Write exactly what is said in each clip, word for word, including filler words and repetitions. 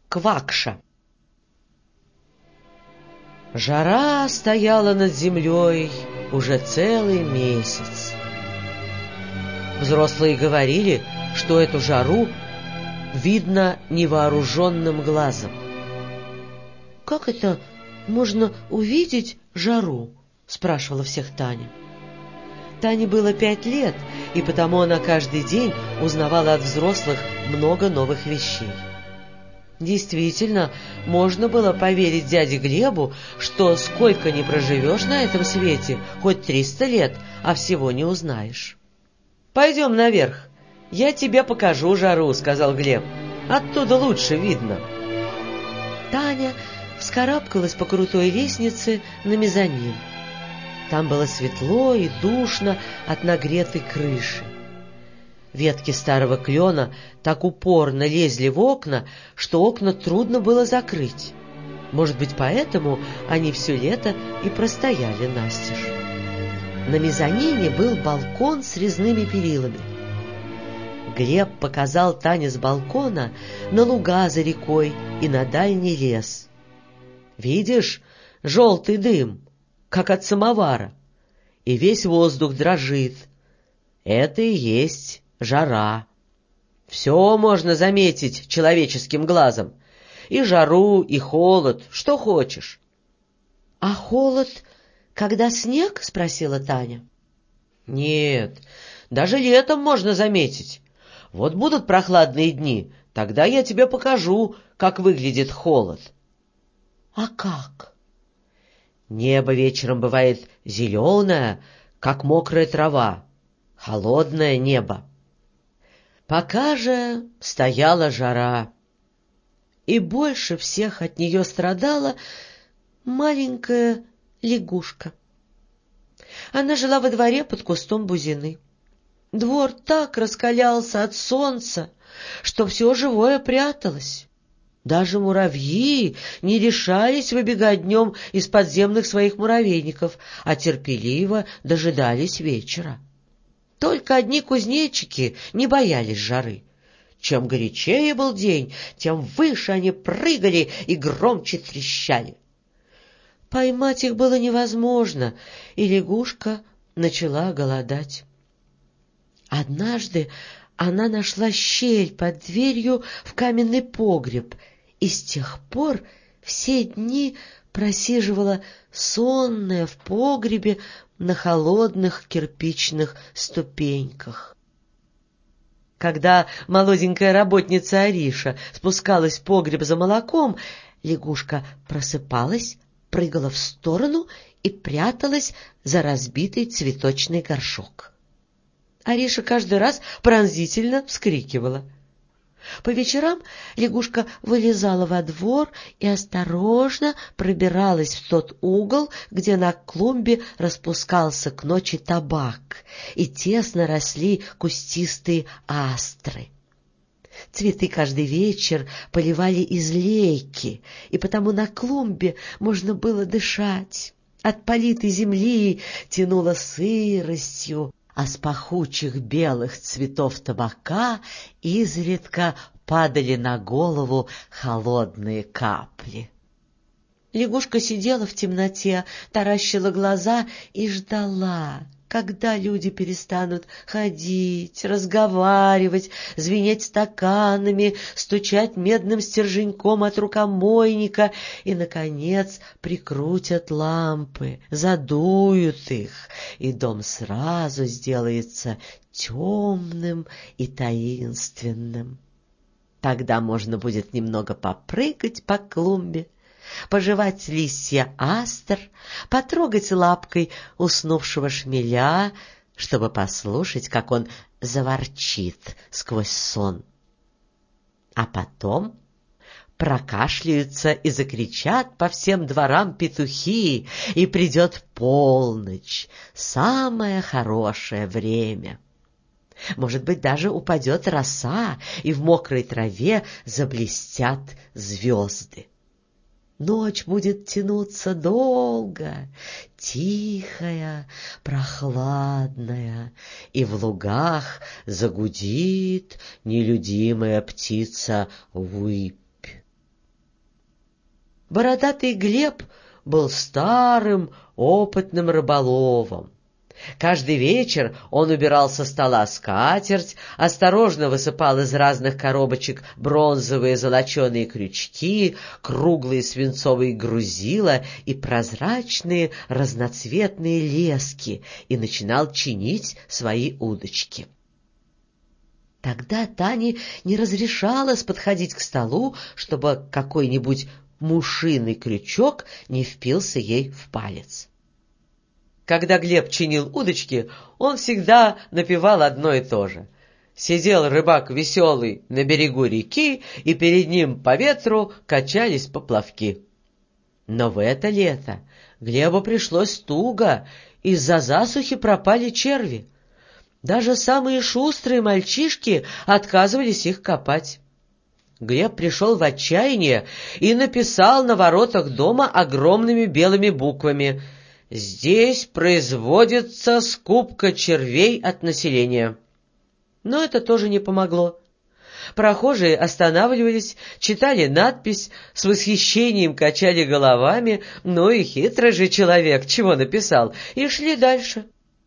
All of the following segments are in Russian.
Квакша. Жара стояла над землей уже целый месяц. Взрослые говорили, что эту жару видно невооруженным глазом. — Как это можно увидеть жару? — спрашивала всех Таня. Тане было пять лет, и потому она каждый день узнавала от взрослых много новых вещей. Действительно, можно было поверить дяде Глебу, что сколько ни проживешь на этом свете, хоть триста лет, а всего не узнаешь. — Пойдем наверх, я тебе покажу жару, — сказал Глеб. — Оттуда лучше видно. Таня вскарабкалась по крутой лестнице на мезонин. Там было светло и душно от нагретой крыши. Ветки старого клена так упорно лезли в окна, что окна трудно было закрыть. Может быть, поэтому они все лето и простояли настежь. На мезонине был балкон с резными перилами. Глеб показал Тане с балкона на луга за рекой и на дальний лес. «Видишь, желтый дым, как от самовара, и весь воздух дрожит. Это и есть жара. Все можно заметить человеческим глазом. И жару, и холод, что хочешь». — А холод, когда снег? — спросила Таня. — Нет, даже летом можно заметить. Вот будут прохладные дни, тогда я тебе покажу, как выглядит холод. — А как? — Небо вечером бывает зеленое, как мокрая трава. Холодное небо. Пока же стояла жара, и больше всех от нее страдала маленькая лягушка. Она жила во дворе под кустом бузины. Двор так раскалялся от солнца, что все живое пряталось. Даже муравьи не решались выбегать днем из подземных своих муравейников, а терпеливо дожидались вечера. Только одни кузнечики не боялись жары. Чем горячее был день, тем выше они прыгали и громче трещали. Поймать их было невозможно, и лягушка начала голодать. Однажды она нашла щель под дверью в каменный погреб, и с тех пор все дни просиживала сонная в погребе на холодных кирпичных ступеньках. Когда молоденькая работница Ариша спускалась в погреб за молоком, лягушка просыпалась, прыгала в сторону и пряталась за разбитый цветочный горшок. Ариша каждый раз пронзительно вскрикивала. По вечерам лягушка вылезала во двор и осторожно пробиралась в тот угол, где на клумбе распускался к ночи табак и тесно росли кустистые астры. Цветы каждый вечер поливали из лейки, и потому на клумбе можно было дышать. От политой земли тянуло сыростью, а с пахучих белых цветов табака изредка падали на голову холодные капли. Лягушка сидела в темноте, таращила глаза и ждала, когда люди перестанут ходить, разговаривать, звенеть стаканами, стучать медным стерженьком от рукомойника и, наконец, прикрутят лампы, задуют их, и дом сразу сделается темным и таинственным. Тогда можно будет немного попрыгать по клумбе, пожевать листья астр, потрогать лапкой уснувшего шмеля, чтобы послушать, как он заворчит сквозь сон. А потом прокашляются и закричат по всем дворам петухи, и придет полночь, самое хорошее время. Может быть, даже упадет роса, и в мокрой траве заблестят звезды. Ночь будет тянуться долго, тихая, прохладная, и в лугах загудит нелюдимая птица выпь. Бородатый Глеб был старым, опытным рыболовом. Каждый вечер он убирал со стола скатерть, осторожно высыпал из разных коробочек бронзовые золоченые крючки, круглые свинцовые грузила и прозрачные разноцветные лески и начинал чинить свои удочки. Тогда Тане не разрешалось подходить к столу, чтобы какой-нибудь мушиный крючок не впился ей в палец. Когда Глеб чинил удочки, он всегда напевал одно и то же. Сидел рыбак веселый на берегу реки, и перед ним по ветру качались поплавки. Но в это лето Глебу пришлось туго, из-за засухи пропали черви. Даже самые шустрые мальчишки отказывались их копать. Глеб пришел в отчаяние и написал на воротах дома огромными белыми буквами: «Здесь производится скупка червей от населения». Но это тоже не помогло. Прохожие останавливались, читали надпись, с восхищением качали головами, ну и хитрый же человек чего написал, и шли дальше.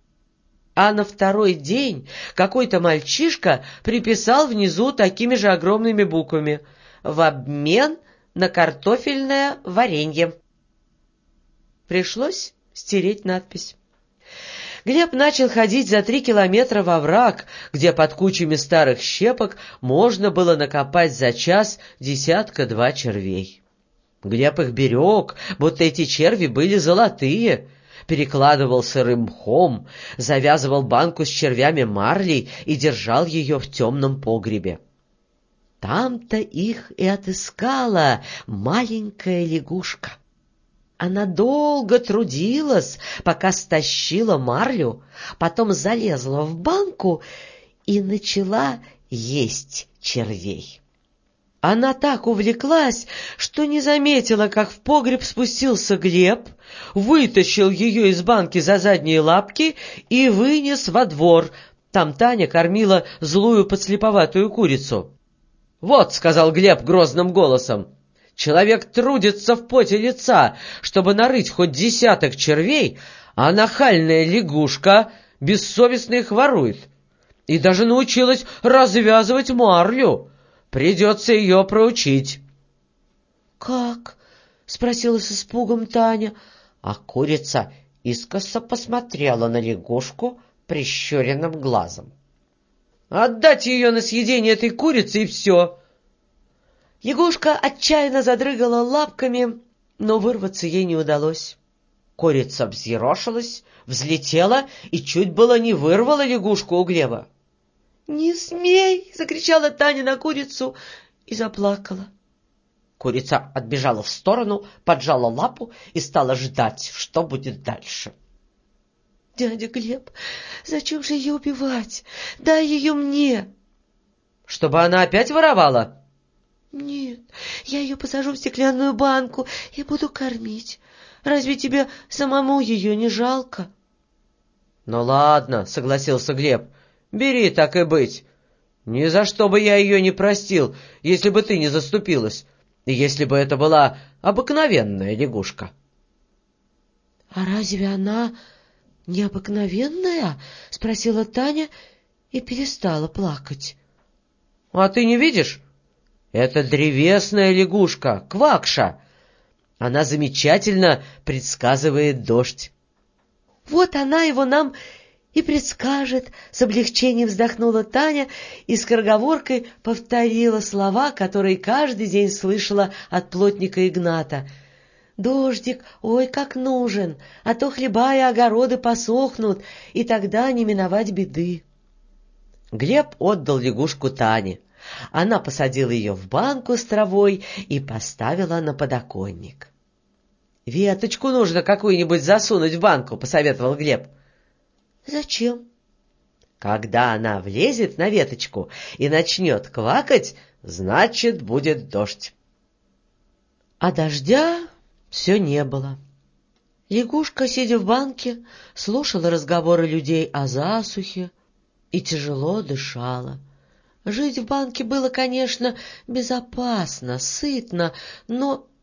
А на второй день какой-то мальчишка приписал внизу такими же огромными буквами: «В обмен на картофельное варенье». Пришлось стереть надпись. Глеб начал ходить за три километра во враг, где под кучами старых щепок можно было накопать за час десятка-два червей. Глеб их берег, будто эти черви были золотые, перекладывал сырым мхом, завязывал банку с червями марлей и держал ее в темном погребе. Там-то их и отыскала маленькая лягушка. Она долго трудилась, пока стащила марлю, потом залезла в банку и начала есть червей. Она так увлеклась, что не заметила, как в погреб спустился Глеб, вытащил ее из банки за задние лапки и вынес во двор. Там Таня кормила злую подслеповатую курицу. «Вот», — сказал Глеб грозным голосом, — «человек трудится в поте лица, чтобы нарыть хоть десяток червей, а нахальная лягушка бессовестно их ворует. И даже научилась развязывать марлю. Придется ее проучить». «Как?» — спросила с испугом Таня, а курица искоса посмотрела на лягушку прищуренным глазом. «Отдать ее на съедение этой курицы, и все». Лягушка отчаянно задрыгала лапками, но вырваться ей не удалось. Курица взъерошилась, взлетела и чуть было не вырвала лягушку у Глеба. «Не смей!» — закричала Таня на курицу и заплакала. Курица отбежала в сторону, поджала лапу и стала ждать, что будет дальше. «Дядя Глеб, зачем же ее убивать? Дай ее мне!» «Чтобы она опять воровала?» «Нет, я ее посажу в стеклянную банку и буду кормить. Разве тебе самому ее не жалко?» «Ну ладно», — согласился Глеб, — «бери, так и быть. Ни за что бы я ее не простил, если бы ты не заступилась, и если бы это была обыкновенная лягушка». «А разве она необыкновенная?» — спросила Таня и перестала плакать. «А ты не видишь? Это древесная лягушка, Квакша. Она замечательно предсказывает дождь». «Вот она его нам и предскажет», — с облегчением вздохнула Таня и скороговоркой повторила слова, которые каждый день слышала от плотника Игната. «Дождик, ой, как нужен, а то хлеба и огороды посохнут, и тогда не миновать беды». Глеб отдал лягушку Тане. Она посадила ее в банку с травой и поставила на подоконник. «Веточку нужно какую-нибудь засунуть в банку», — посоветовал Глеб. «Зачем?» «Когда она влезет на веточку и начнет квакать, значит, будет дождь». А дождя все не было. Лягушка, сидя в банке, слушала разговоры людей о засухе и тяжело дышала. Жить в банке было, конечно, безопасно, сытно, но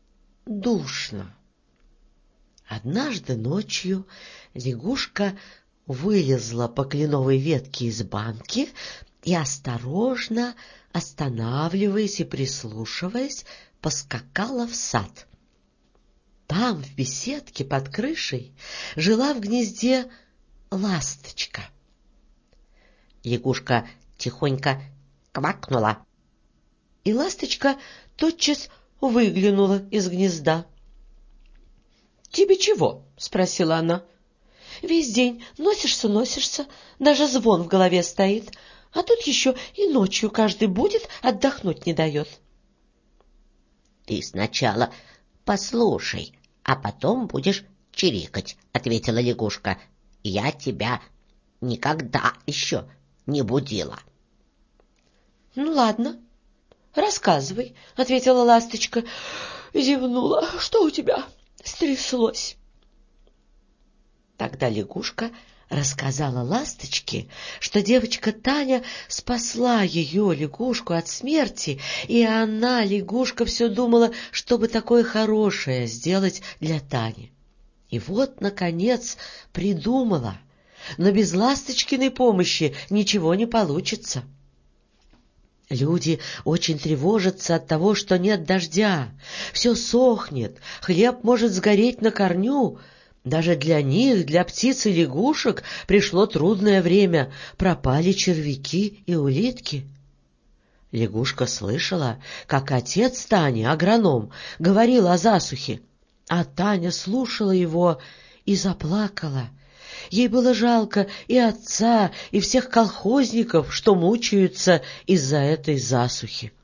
душно. Однажды ночью лягушка вылезла по кленовой ветке из банки и, осторожно, останавливаясь и прислушиваясь, поскакала в сад. Там, в беседке под крышей, жила в гнезде ласточка. Лягушка тихонько квакнула, и ласточка тотчас выглянула из гнезда. — Тебе чего? — спросила она. — Весь день носишься-носишься, даже звон в голове стоит, а тут еще и ночью каждый будет, отдохнуть не дает. — Ты сначала послушай, а потом будешь чирикать, — ответила лягушка. — Я тебя никогда еще не будила. — Ну, ладно, рассказывай, — ответила ласточка и зевнула. — Что у тебя стряслось? Тогда лягушка рассказала ласточке, что девочка Таня спасла ее, лягушку, от смерти, и она, лягушка, все думала, чтобы такое хорошее сделать для Тани. И вот, наконец, придумала, но без ласточкиной помощи ничего не получится. Люди очень тревожатся от того, что нет дождя, все сохнет, хлеб может сгореть на корню. Даже для них, для птиц и лягушек, пришло трудное время, пропали червяки и улитки. Лягушка слышала, как отец Тани, агроном, говорил о засухе, а Таня слушала его и заплакала. Ей было жалко и отца, и всех колхозников, что мучаются из-за этой засухи.